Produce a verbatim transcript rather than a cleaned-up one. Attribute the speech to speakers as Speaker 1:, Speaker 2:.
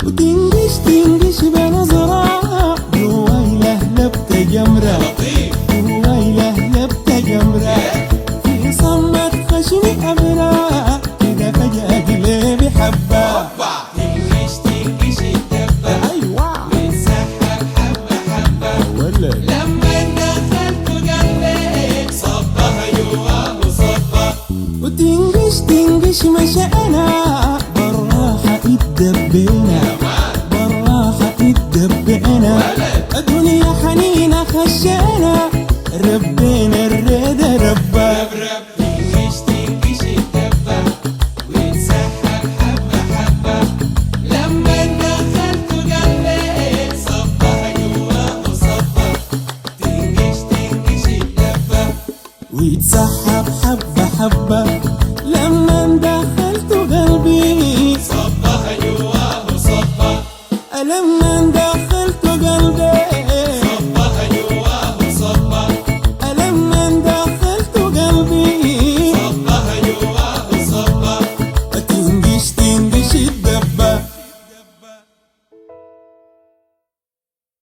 Speaker 1: وتنقش تنقش بنظرة جواي لهلبت جمرة جواي لهلبت جمرة في صمت خشني أمرة كده فجأة قلبي حبة
Speaker 2: تنقش تنقش الدبة
Speaker 1: أيوة
Speaker 2: وتسحب حبة حبة
Speaker 1: ولا
Speaker 2: لما دخلت قلبي صبها جواه صبة
Speaker 1: وتنقش تنقش مشانا بالراحة اتدبينا بالراحة اتدبينا الدنيا حنينة خشانا ربينا الريد ربا
Speaker 2: رب تنقش تنقش الدبة وتسحب حبة حبة لما دخلت قلبي صبها جواه صبة تنقش تنقش الدبة
Speaker 1: ويتسحب حبة حبة لما دخلت قلبي
Speaker 2: صبها جواه صبة
Speaker 1: ألم